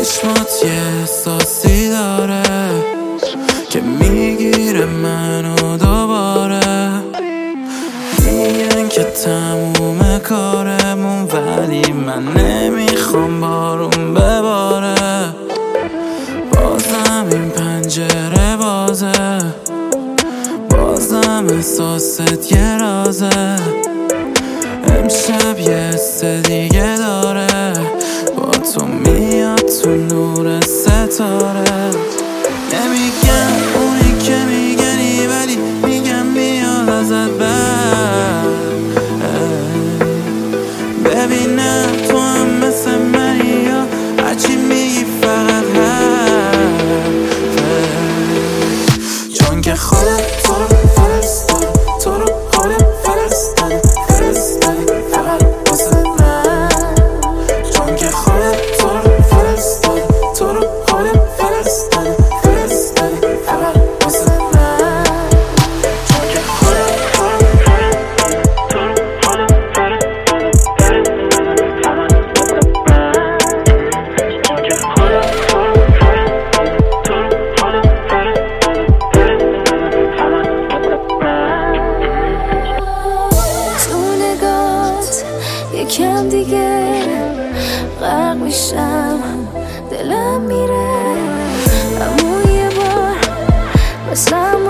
چشمات یه احساسی داره که میگیره منو دوباره. میگن که تموم کارمون ولی من نمیخوام بارون بباره. بازم این پنجره بازه، بازم احساست یه رازه. امشب یه حس دیگه داره، با تو میاد تو نور ستاره. نمیگم اونی که میگنی ولی میگم میاد ازت بر. ببینم تو هم مثل منی یا هرچی میگی فقط حرفه. چون که خودت تو رو فرستادی، تو رو خودت فرستادی فقط واسه من. چون که خودت تو رو فرستادی، تو رو خودت فرستادی فقط واسه من. چون که خودت تو رو فرستادی، تو رو خودت فرستادی فقط واسه من. چون که خودت تو رو فرستادی، تو رو خودت فرستادی فقط واسه من. تو نگات یکم دیگه غرق میشم، دلم میره اما یه بار بسم